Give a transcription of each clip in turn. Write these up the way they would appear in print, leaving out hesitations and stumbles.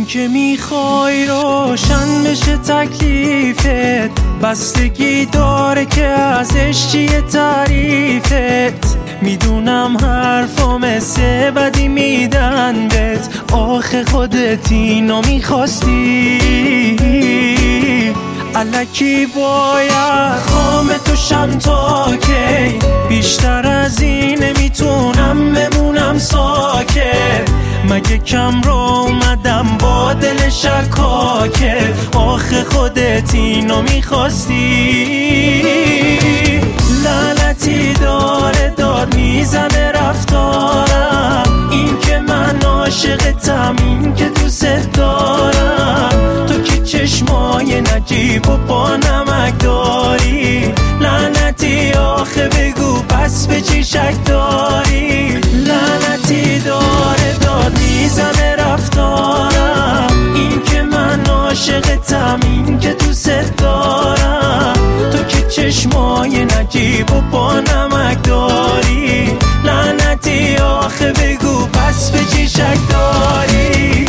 که میخوای روشن بشه تکلیفت، بستگی داره که ازش چیه تعریفت. میدونم حرفا مثل بدی میدن بهت، آخه خودت اینو میخواستی. الکی باید خام توشم تا کی، بیشتر از این نمیتونم بمونم ساکت. مگه کم رو اومدم با دل شکاکت، آخه خودت اینو میخواستی. لعنتی داره داد میزنه رفتارم، این که من عاشقتم، این که دوست دارم. تو که چشمای نجیب و با نمک داری، لعنتی آخه بگو پس به چی شک داری. لعنتی داره داد میزنه رفتارم، این که من عاشقتم، این که دوست دارم. تو که چشمای نجیب و با نمک داری، لعنتی آخه بگو پس به چی شک داری.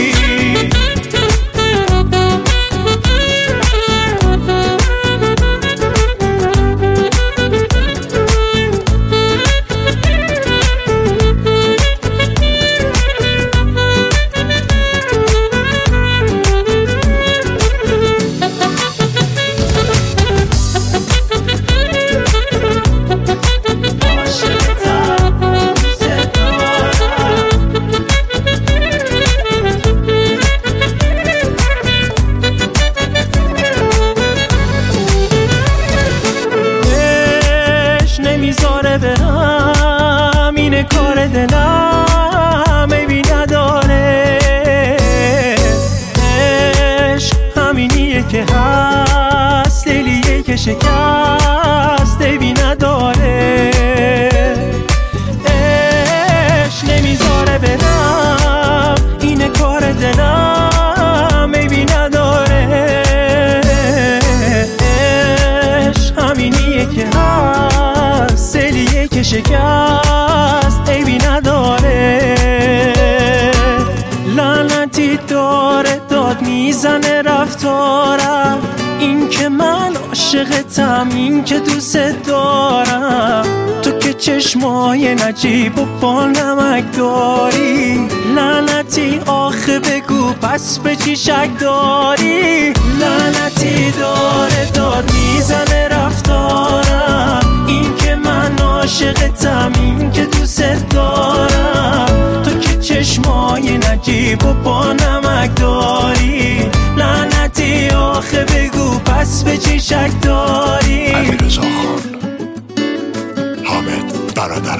نمیذاره برم، اینه کار دلم عیبی نداره. عشق همینیه که هست، دلیه که شکست عیبی نداره. عشق نمیذاره برم، اینه کار دلم عیبی نداره. عشق همینیه که هست، سلیه که شکست عیبی نداره. لعنتی داره داد میزنه رفتارم، این که من عاشقتم، این که دوست دارم. تو که چشمای نجیب و با نمک داری، لعنتی آخه بگو پس به چی شک داری. لعنتی داره داد میزنه رفتارم، این که من عاشقتم، این که دوست دارم. تو که چشمای نجیب و با نمک داری، لعنتی آخه بگو پس به چی شک داری. علیرضا خان، حامد برادر.